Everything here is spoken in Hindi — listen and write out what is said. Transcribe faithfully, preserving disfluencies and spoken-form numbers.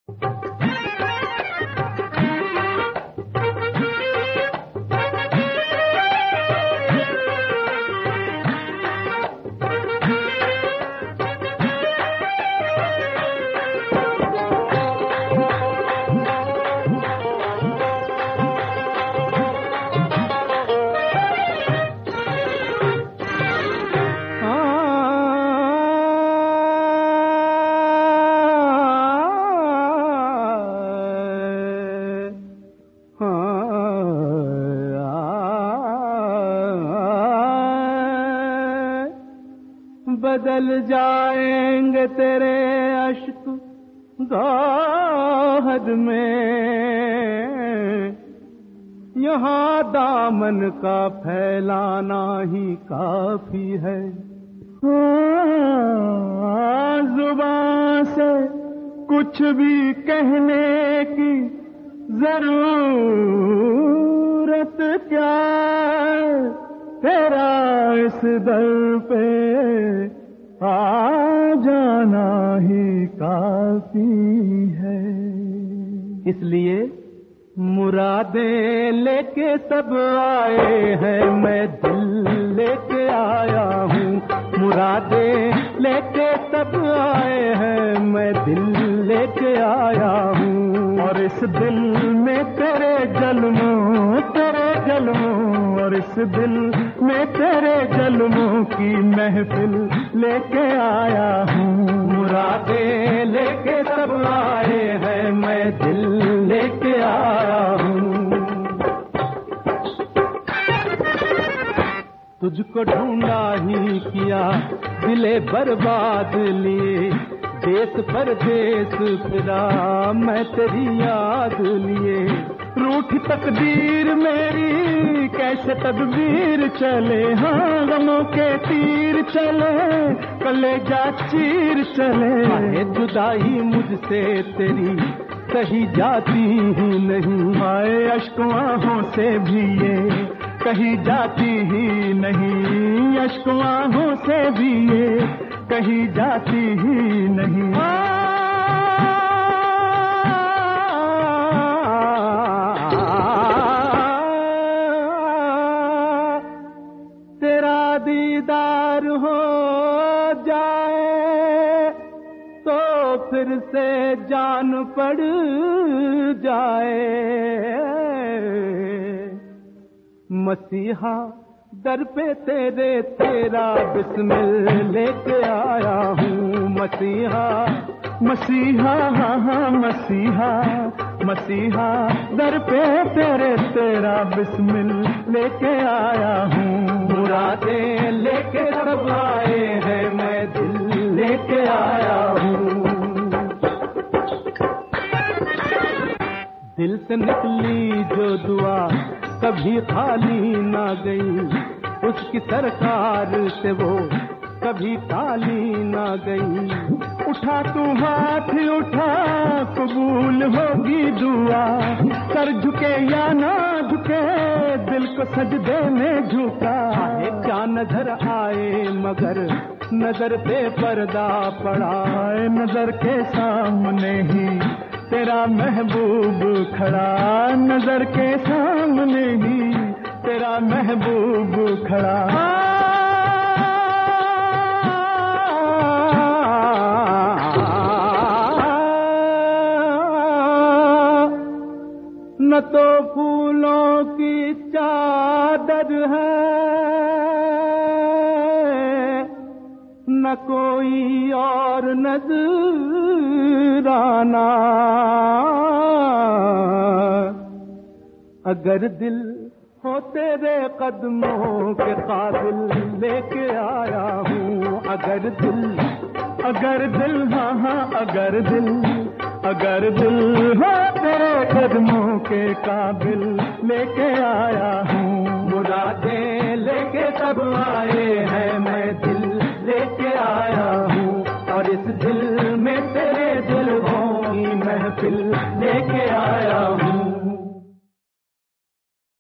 बदल जाएंगे तेरे अश्क गाहद में, यहाँ दामन का फैलाना ही काफी है। हाँ, जुबान से कुछ भी कहने की जरूरत क्या, तेरा इस दर पे आ जाना ही काफी है। इसलिए मुरादें लेके सब आए हैं, मैं दिल लेके आया हूँ। मुरादें लेके सब आए हैं, मैं दिल लेके आया हूँ। और इस दिल में तेरे जल्मों तेरे जल्मों और इस दिल में तेरे जल्मों की महफिल लेके आया हूँ। मुरादें लेके सब आए हैं, मैं दिल लेके आया हूँ। तुझको ढूंढा ही किया दिले बर्बाद लिए, देश परदेश फिरा मैं तेरी याद लिए। रूठी तकदीर मेरी कैसे तदबीर चले, हाँ गमों के तीर चले, कलेजा चीर चले। आए जुदाई मुझसे तेरी कही जाती ही नहीं, आए अश्कों आहों से भी ये कही जाती ही नहीं, अश्कों आहों से भी ये कही जाती ही नहीं। तेरा दीदार हो जाए तो फिर से जान पड़ जाए। मसीहा दर पे तेरे तेरा बिस्मिल लेके आया हूँ। मसीहा मसीहा हाँ हाँ मसीहा मसीहा दर पे तेरे तेरा बिस्मिल लेके आया हूँ। मुरादें लेके सब आए हैं, मैं दिल लेके आया हूँ। दिल से निकली जो दुआ कभी खाली ना गई, उसकी सरकार से वो कभी खाली ना गई। उठा तू हाथ उठा कबूल होगी दुआ, सर झुके या ना झुके दिल को सजदे में झुका। क्या नजर आए मगर नजर पे पर्दा पड़ा, नजर के सामने ही तेरा महबूब खड़ा, नजर के सामने ही तेरा महबूब खड़ा। न तो फूलों की चादर है, न कोई और नजराना। अगर दिल हो तेरे कदमों के काबिल लेके आया हूँ। अगर दिल अगर दिल हाँ हाँ अगर दिल अगर दिल हो तेरे कदमों के काबिल लेके आया हूँ। मुरादें लेके सब आए